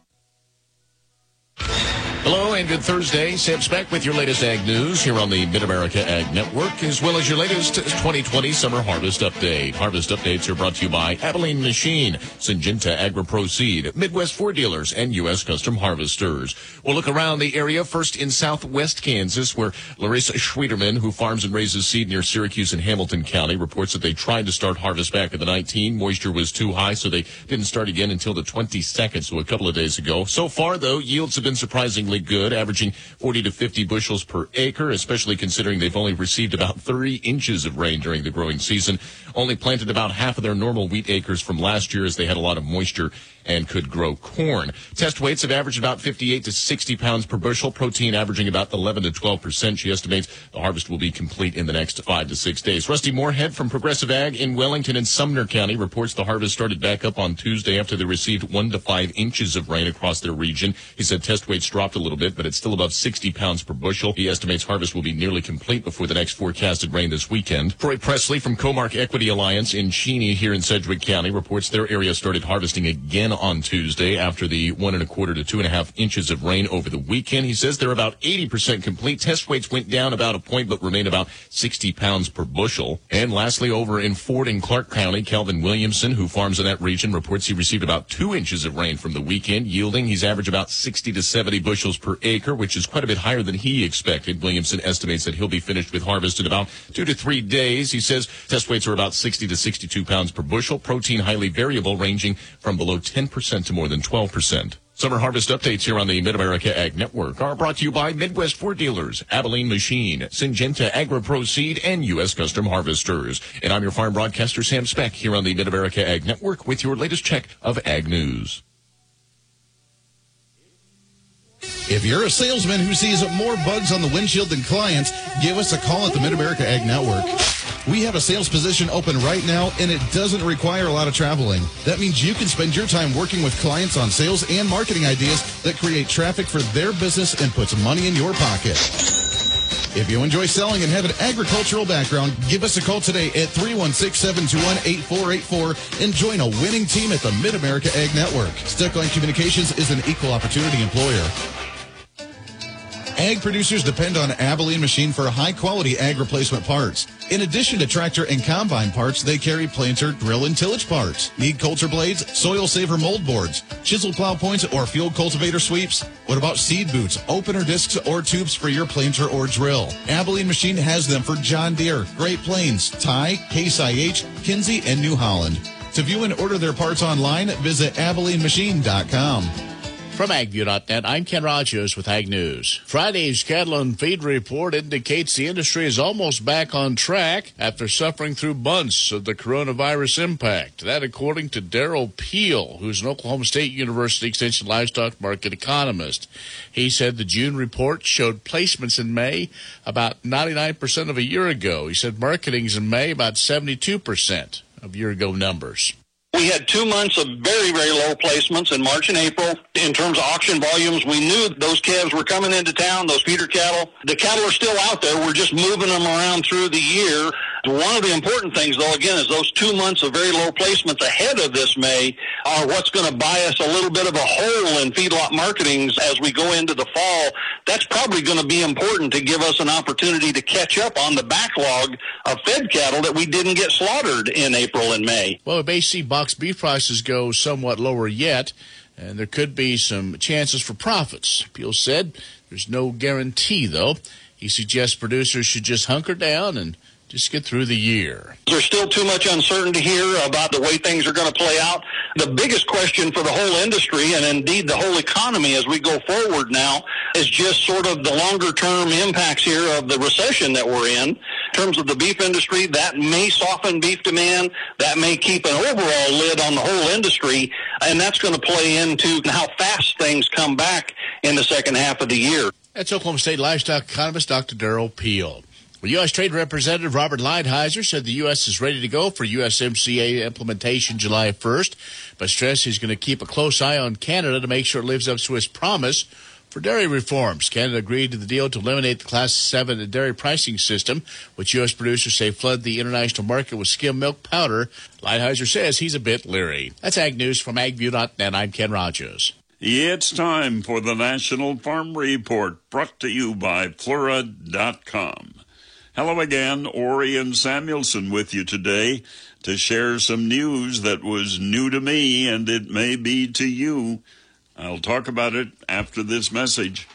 Hello and good Thursday. Sam Speck with your latest ag news here on the Mid-America Ag Network, as well as your latest twenty twenty Summer Harvest Update. Harvest Updates are brought to you by Abilene Machine, Syngenta AgriProseed, Midwest Ford Dealers, and U S Custom Harvesters. We'll look around the area first in southwest Kansas, where Larissa Schwederman, who farms and raises seed near Syracuse and Hamilton County, reports that they tried to start harvest back in the nineteenth. Moisture was too high, so they didn't start again until the twenty-second, so a couple of days ago. So far, though, yields have been surprisingly good, averaging forty to fifty bushels per acre, especially considering they've only received about thirty inches of rain during the growing season. Only planted about half of their normal wheat acres from last year, as they had a lot of moisture and could grow corn. Test weights have averaged about fifty-eight to sixty pounds per bushel, protein averaging about eleven to twelve percent. She estimates the harvest will be complete in the next five to six days. Rusty Moorhead from Progressive Ag in Wellington and Sumner County reports the harvest started back up on Tuesday after they received one to five inches of rain across their region. He said test weights dropped a little bit, but it's still above sixty pounds per bushel. He estimates harvest will be nearly complete before the next forecasted rain this weekend. Troy Presley from Comark Equity Alliance in Cheney here in Sedgwick County reports their area started harvesting again on Tuesday after the one and a quarter to two and a half inches of rain over the weekend. He says they're about eighty percent complete. Test weights went down about a point, but remain about sixty pounds per bushel. And lastly, over in Ford and Clark County, Calvin Williamson, who farms in that region, reports he received about two inches of rain from the weekend, yielding he's averaged about sixty to seventy bushels per acre, which is quite a bit higher than he expected. Williamson estimates that he'll be finished with harvest in about two to three days. He says test weights are about sixty to sixty-two pounds per bushel. Protein highly variable, ranging from below ten percent to more than twelve percent. Summer harvest updates here on the Mid-America Ag Network are brought to you by Midwest Ford Dealers, Abilene Machine, Syngenta AgriProseed, and U S Custom Harvesters. And I'm your farm broadcaster, Sam Speck, here on the Mid-America Ag Network with your latest check of ag news. If you're a salesman who sees more bugs on the windshield than clients, give us a call at the Mid-America Ag Network. We have a sales position open right now, and it doesn't require a lot of traveling. That means you can spend your time working with clients on sales and marketing ideas that create traffic for their business and puts money in your pocket. If you enjoy selling and have an agricultural background, give us a call today at three one six, seven two one, eight four eight four and join a winning team at the Mid-America Ag Network. Stuckline Communications is an equal opportunity employer. Ag producers depend on Abilene Machine for high-quality ag replacement parts. In addition to tractor and combine parts, they carry planter, drill, and tillage parts. Need coulter blades, soil saver mold boards, chisel plow points, or field cultivator sweeps? What about seed boots, opener discs, or tubes for your planter or drill? Abilene Machine has them for John Deere, Great Plains, Ty, Case I H, Kinsey, and New Holland. To view and order their parts online, visit abilene machine dot com. From ag view dot net, I'm Ken Rogers with Ag News. Friday's cattle and feed report indicates the industry is almost back on track after suffering through months of the coronavirus impact. That according to Daryl Peel, who's an Oklahoma State University Extension livestock market economist. He said the June report showed placements in May about ninety-nine percent of a year ago. He said marketings in May about seventy-two percent of year-ago numbers. We had two months of very, very low placements in March and April. In terms of auction volumes, we knew those calves were coming into town, those feeder cattle. The cattle are still out there. We're just moving them around through the year. One of the important things, though, again, is those two months of very low placements ahead of this May are what's going to buy us a little bit of a hole in feedlot marketings as we go into the fall. That's probably going to be important to give us an opportunity to catch up on the backlog of fed cattle that we didn't get slaughtered in April and May. Well, if A C box beef prices go somewhat lower yet, and there could be some chances for profits. Peel said there's no guarantee, though. He suggests producers should just hunker down and Just get through the year. There's still too much uncertainty here about the way things are going to play out. The biggest question for the whole industry, and indeed the whole economy as we go forward now, is just sort of the longer-term impacts here of the recession that we're in. In terms of the beef industry, that may soften beef demand. That may keep an overall lid on the whole industry, and that's going to play into how fast things come back in the second half of the year. That's Oklahoma State livestock economist Doctor Darrell Peel. Well, U S Trade Representative Robert Lighthizer said the U S is ready to go for U S M C A implementation July first, but stressed he's going to keep a close eye on Canada to make sure it lives up to its promise for dairy reforms. Canada agreed to the deal to eliminate the Class seven dairy pricing system, which U S producers say flood the international market with skim milk powder. Lighthizer says he's a bit leery. That's Ag News from ag view dot net. I'm Ken Rogers. It's time for the National Farm Report, brought to you by Flora dot com. Hello again, Orion Samuelson with you today to share some news that was new to me, and it may be to you. I'll talk about it after this message.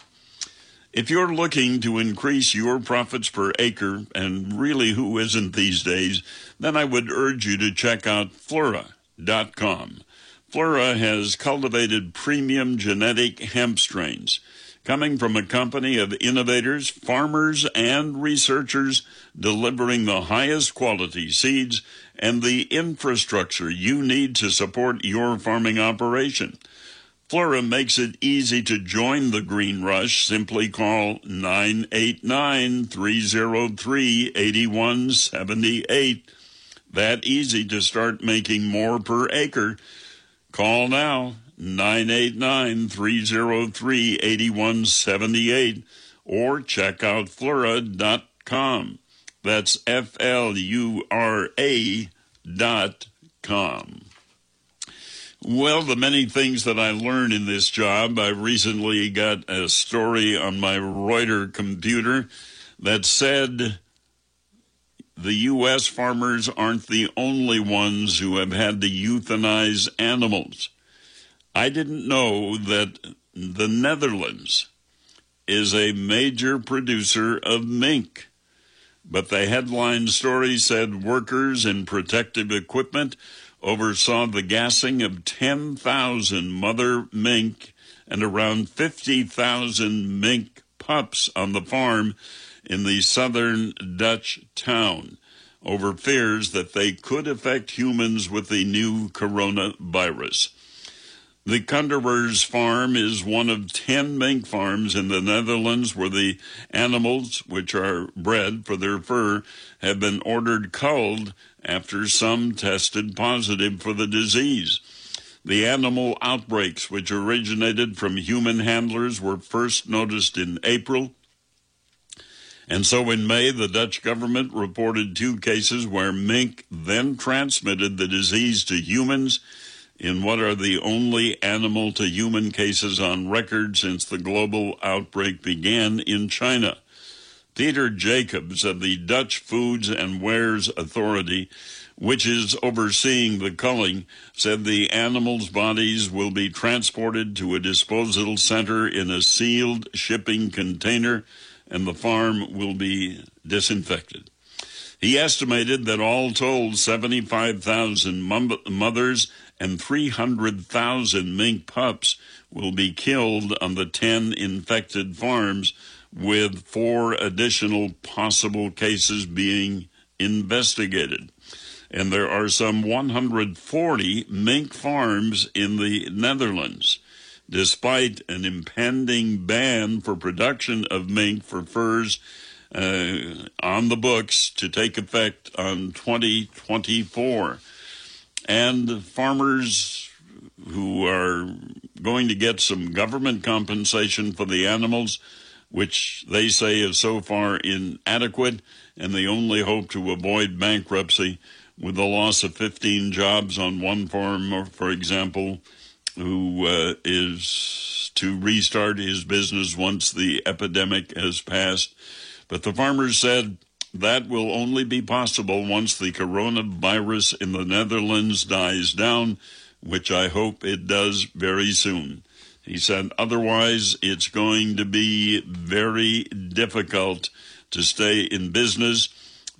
If you're looking to increase your profits per acre, and really who isn't these days, then I would urge you to check out Flora dot com. Flora has cultivated premium genetic hemp strains, coming from a company of innovators, farmers, and researchers delivering the highest quality seeds and the infrastructure you need to support your farming operation. Flora makes it easy to join the green rush. Simply call nine eight nine, three zero three, eight one seven eight. That easy to start making more per acre. Call now. nine eight nine, three zero three, eight one seven eight, or check out Flora dot com. That's F L U R A dot com. Well, the many things that I learned in this job, I recently got a story on my Reuters computer that said the U S farmers aren't the only ones who have had to euthanize animals. I didn't know that the Netherlands is a major producer of mink, but the headline story said workers in protective equipment oversaw the gassing of ten thousand mother mink and around fifty thousand mink pups on the farm in the southern Dutch town over fears that they could affect humans with the new coronavirus. The Kunderers farm is one of ten mink farms in the Netherlands where the animals, which are bred for their fur, have been ordered culled after some tested positive for the disease. The animal outbreaks, which originated from human handlers, were first noticed in April. And so in May, the Dutch government reported two cases where mink then transmitted the disease to humans in what are the only animal-to-human cases on record since the global outbreak began in China. Peter Jacobs of the Dutch Foods and Wares Authority, which is overseeing the culling, said the animals' bodies will be transported to a disposal center in a sealed shipping container, and the farm will be disinfected. He estimated that all told, seventy-five thousand mothers and three hundred thousand mink pups will be killed on the ten infected farms, with four additional possible cases being investigated. And there are some one hundred forty mink farms in the Netherlands, despite an impending ban for production of mink for furs uh, on the books to take effect on twenty twenty-four. And farmers who are going to get some government compensation for the animals, which they say is so far inadequate, and they only hope to avoid bankruptcy with the loss of fifteen jobs on one farm, for example, who uh, is to restart his business once the epidemic has passed. But the farmers said that will only be possible once the coronavirus in the Netherlands dies down, which I hope it does very soon. He said, otherwise, it's going to be very difficult to stay in business.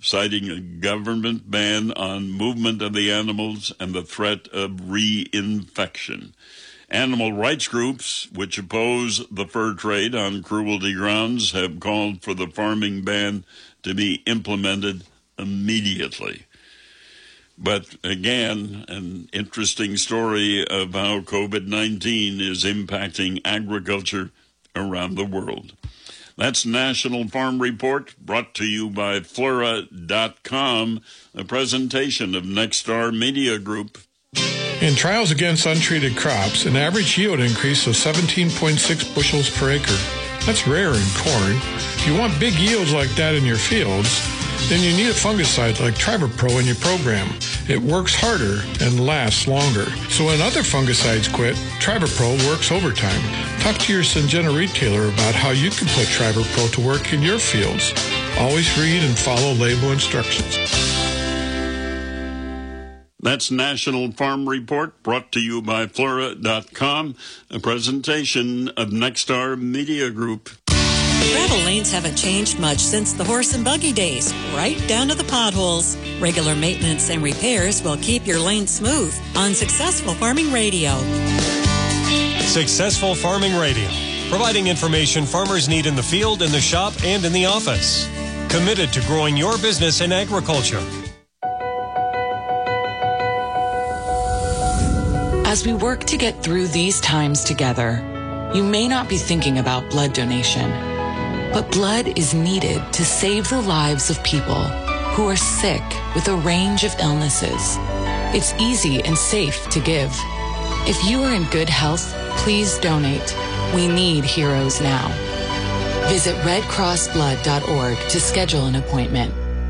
citing a government ban on movement of the animals and the threat of reinfection. Animal rights groups, which oppose the fur trade on cruelty grounds, have called for the farming ban to be implemented immediately. But again, an interesting story of how COVID nineteen is impacting agriculture around the world. That's National Farm Report, brought to you by Flora dot com, a presentation of Nexstar Media Group. In trials against untreated crops, an average yield increase of seventeen point six bushels per acre. That's rare in corn. If you want big yields like that in your fields, then you need a fungicide like Trivapro in your program. It works harder and lasts longer. So when other fungicides quit, Trivapro works overtime. Talk to your Syngenta retailer about how you can put Trivapro to work in your fields. Always read and follow label instructions. That's National Farm Report, brought to you by Flora dot com, a presentation of Nexstar Media Group. Gravel lanes haven't changed much since the horse and buggy days, right down to the potholes. Regular maintenance and repairs will keep your lane smooth on Successful Farming Radio. Successful Farming Radio, providing information farmers need in the field, in the shop, and in the office. Committed to growing your business in agriculture. As we work to get through these times together, you may not be thinking about blood donation, but blood is needed to save the lives of people who are sick with a range of illnesses. It's easy and safe to give. If you are in good health, please donate. We need heroes now. Visit red cross blood dot org to schedule an appointment.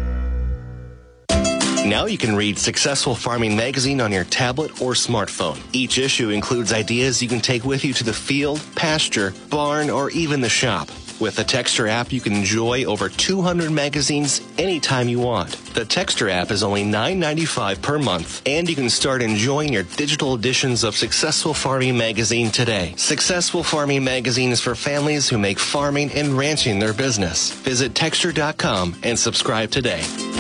Now you can read Successful Farming magazine on your tablet or smartphone. Each issue includes ideas you can take with you to the field, pasture, barn, or even the shop. With the Texture app, you can enjoy over two hundred magazines anytime you want. The Texture app is only nine ninety-five per month, and you can start enjoying your digital editions of Successful Farming magazine today. Successful Farming magazine is for families who make farming and ranching their business. Visit Texture dot com and subscribe today.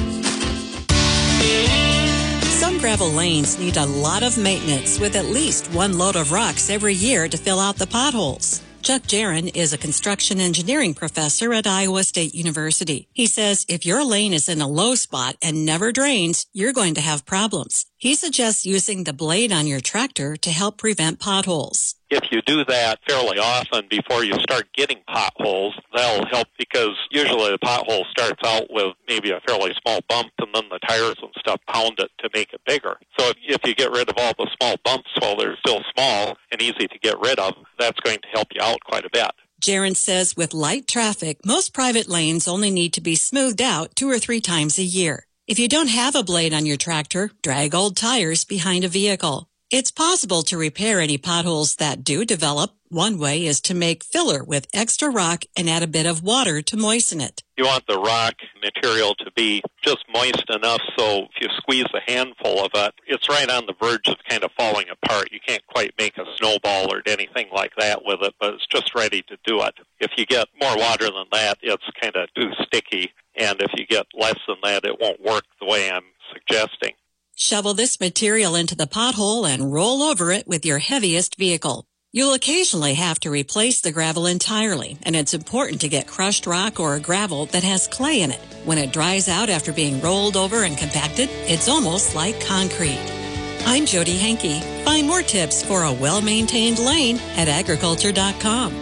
Some gravel lanes need a lot of maintenance, with at least one load of rocks every year to fill out the potholes. Chuck Jaron is a construction engineering professor at Iowa State University. He says if your lane is in a low spot and never drains, you're going to have problems. He suggests using the blade on your tractor to help prevent potholes. If you do that fairly often before you start getting potholes, that'll help, because usually the pothole starts out with maybe a fairly small bump, and then the tires and stuff pound it to make it bigger. So if, if you get rid of all the small bumps while they're still small and easy to get rid of, that's going to help you out quite a bit. Jaron says with light traffic, most private lanes only need to be smoothed out two or three times a year. If you don't have a blade on your tractor, drag old tires behind a vehicle. It's possible to repair any potholes that do develop. One way is to make filler with extra rock and add a bit of water to moisten it. You want the rock material to be just moist enough so if you squeeze a handful of it, it's right on the verge of kind of falling apart. You can't quite make a snowball or anything like that with it, but it's just ready to do it. If you get more water than that, it's kind of too sticky. And if you get less than that, it won't work the way I'm suggesting. Shovel this material into the pothole and roll over it with your heaviest vehicle. You'll occasionally have to replace the gravel entirely, and it's important to get crushed rock or gravel that has clay in it. When it dries out after being rolled over and compacted, it's almost like concrete. I'm Jody Henke. Find more tips for a well-maintained lane at agriculture dot com.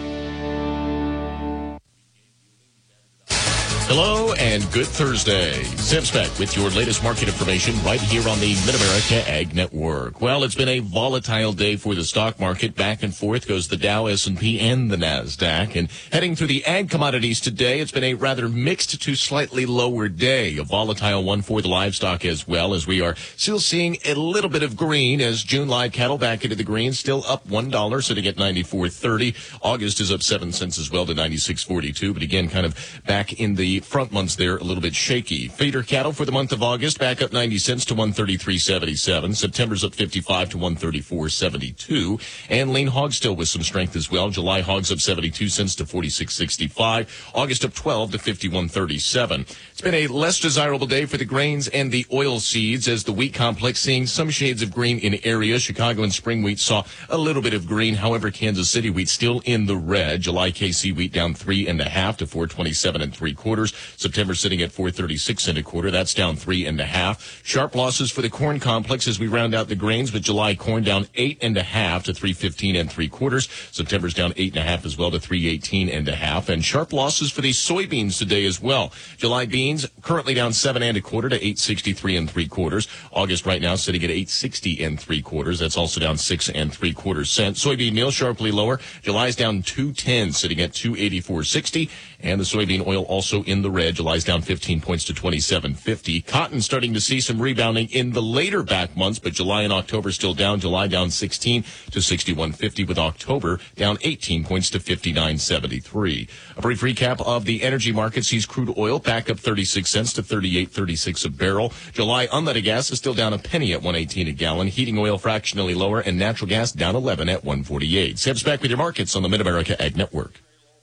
Hello and good Thursday. Sam Speck with your latest market information right here on the Mid-America Ag Network. Well, it's been a volatile day for the stock market. Back and forth goes the Dow, S and P, and the NASDAQ. And heading through the ag commodities today, it's been a rather mixed to slightly lower day. A volatile one for the livestock as well, as we are still seeing a little bit of green as June live cattle back into the green, still up one dollar, sitting at ninety-four thirty. August is up seven cents as well to ninety-six forty-two. But again, kind of back in the the front months there a little bit shaky. Feeder cattle for the month of August back up ninety cents to one thirty-three seventy-seven. September's up fifty-five to one thirty-four seventy-two. And lean hogs still with some strength as well. July hogs up seventy-two cents to forty-six sixty-five. August up twelve to fifty-one thirty-seven. It's been a less desirable day for the grains and the oil seeds as the wheat complex seeing some shades of green in areas. Chicago and spring wheat saw a little bit of green. However, Kansas City wheat still in the red. July K C wheat down three and a half to four twenty-seven and three quarters. September sitting at four thirty-six and a quarter. That's down three and a half. Sharp losses for the corn complex as we round out the grains, with July corn down eight and a half to three fifteen and three quarters. September's down eight and a half as well to three eighteen and a half. And sharp losses for the soybeans today as well. July beans currently down seven and a quarter to eight sixty-three and three quarters. August right now sitting at eight sixty and three quarters. That's also down six and three quarters cents. Soybean meal sharply lower. July's down two ten, sitting at two eighty-four sixty. And the soybean oil also in the red. July's down fifteen points to twenty-seven fifty. Cotton starting to see some rebounding in the later back months, but July and October still down. July down sixteen to sixty-one fifty, with October down eighteen points to fifty-nine seventy-three. A brief recap of the energy market sees crude oil back up thirty-six cents to thirty-eight thirty-six a barrel. July unleaded gas is still down a penny at one eighteen a gallon. Heating oil fractionally lower, and natural gas down eleven at one forty-eight. Sam's back with your markets on the Mid-America Ag Network.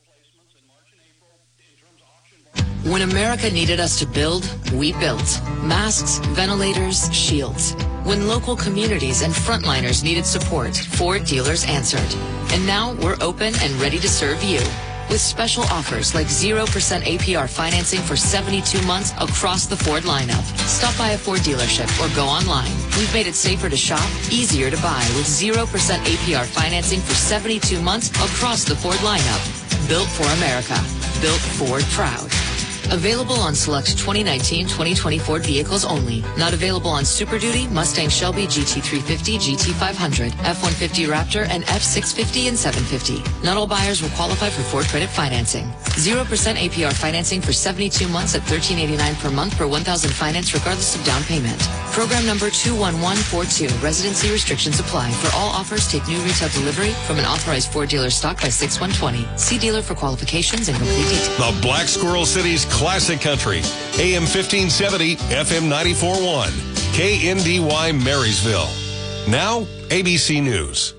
When America needed us to build, we built. Masks, ventilators, shields. When local communities and frontliners needed support, Ford dealers answered. And now we're open and ready to serve you. With special offers like zero percent A P R financing for seventy-two months across the Ford lineup. Stop by a Ford dealership or go online. We've made it safer to shop, easier to buy with zero percent A P R financing for seventy-two months across the Ford lineup. Built for America. Built Ford proud. Available on select twenty nineteen twenty twenty Ford vehicles only. Not available on Super Duty, Mustang Shelby, G T three fifty, G T five hundred, F one fifty Raptor, and F six fifty and seven fifty. Not all buyers will qualify for Ford credit financing. zero percent A P R financing for seventy-two months at thirteen eighty-nine per month per one thousand finance regardless of down payment. Program number two one one four two. Residency restrictions apply. For all offers, take new retail delivery from an authorized Ford dealer stock by six one twenty. See dealer for qualifications and complete details. The Black Squirrel City's Classic Country, A M fifteen seventy, F M ninety-four point one, K N D Y Marysville. Now, A B C News.